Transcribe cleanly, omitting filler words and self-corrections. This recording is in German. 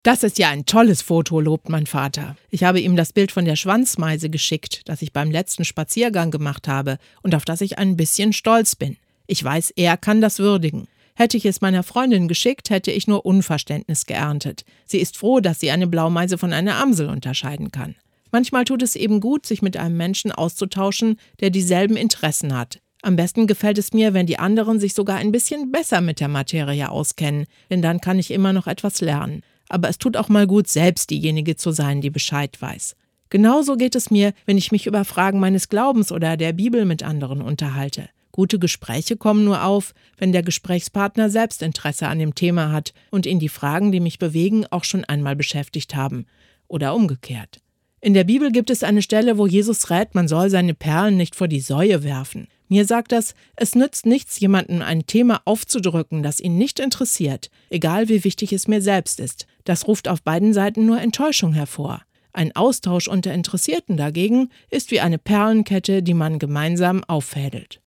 Das ist ja ein tolles Foto, lobt mein Vater. Ich habe ihm das Bild von der Schwanzmeise geschickt, das ich beim letzten Spaziergang gemacht habe und auf das ich ein bisschen stolz bin. Ich weiß, er kann das würdigen. Hätte ich es meiner Freundin geschickt, hätte ich nur Unverständnis geerntet. Sie ist froh, dass sie eine Blaumeise von einer Amsel unterscheiden kann. Manchmal tut es eben gut, sich mit einem Menschen auszutauschen, der dieselben Interessen hat. Am besten gefällt es mir, wenn die anderen sich sogar ein bisschen besser mit der Materie auskennen, denn dann kann ich immer noch etwas lernen. Aber es tut auch mal gut, selbst diejenige zu sein, die Bescheid weiß. Genauso geht es mir, wenn ich mich über Fragen meines Glaubens oder der Bibel mit anderen unterhalte. Gute Gespräche kommen nur auf, wenn der Gesprächspartner selbst Interesse an dem Thema hat und ihn die Fragen, die mich bewegen, auch schon einmal beschäftigt haben. Oder umgekehrt. In der Bibel gibt es eine Stelle, wo Jesus rät, man soll seine Perlen nicht vor die Säue werfen. Mir sagt das, es nützt nichts, jemandem ein Thema aufzudrücken, das ihn nicht interessiert, egal wie wichtig es mir selbst ist. Das ruft auf beiden Seiten nur Enttäuschung hervor. Ein Austausch unter Interessierten dagegen ist wie eine Perlenkette, die man gemeinsam auffädelt.